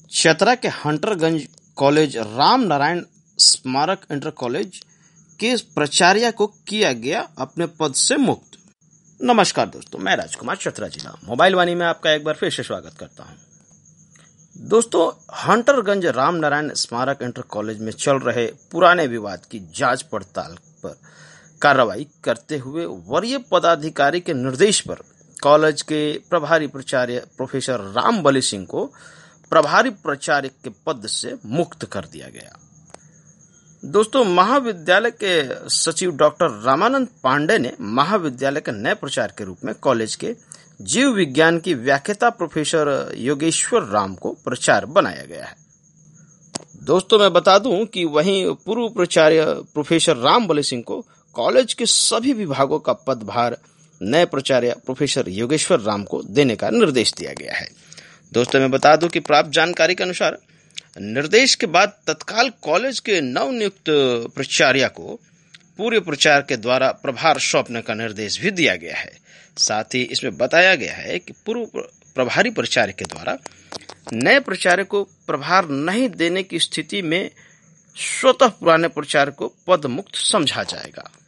चतरा के हंटरगंज कॉलेज राम नारायण स्मारक inter college के प्राचार्य को किया गया अपने पद से मुक्त। नमस्कार दोस्तों, मैं राजकुमार चतरा जिला मोबाइल वाणी में आपका एक बार फिर से स्वागत करता हूं। दोस्तों, हंटरगंज राम नारायण स्मारक इंटर कॉलेज में चल रहे पुराने विवाद की जांच पड़ताल पर कार्रवाई करते हुए वरीय पदाधिकारी के निर्देश पर कॉलेज के प्रभारी प्राचार्य प्रोफेसर रामबली सिंह को प्रभारी प्राचार्य के पद से मुक्त कर दिया गया। दोस्तों, महाविद्यालय के सचिव डॉक्टर रामानंद पांडे ने महाविद्यालय के नए प्राचार्य के रूप में कॉलेज के जीव विज्ञान की व्याख्याता प्रोफेसर योगेश्वर राम को प्राचार्य बनाया गया है। दोस्तों, मैं बता दूं कि वहीं पूर्व प्राचार्य प्रोफेसर रामबली सिंह को कॉलेज के सभी विभागों का पदभार नए प्राचार्य प्रोफेसर योगेश्वर राम को देने का निर्देश दिया गया है। दोस्तों, मैं बता दूं कि प्राप्त जानकारी के अनुसार निर्देश के बाद तत्काल कॉलेज के नवनियुक्त प्राचार्य को पूर्व प्राचार्य के द्वारा प्रभार सौंपने का निर्देश भी दिया गया है। साथ ही इसमें बताया गया है कि पूर्व प्रभारी प्राचार्य के द्वारा नए प्राचार्य को प्रभार नहीं देने की स्थिति में स्वतः पुराने प्राचार्य को पद मुक्त समझा जाएगा।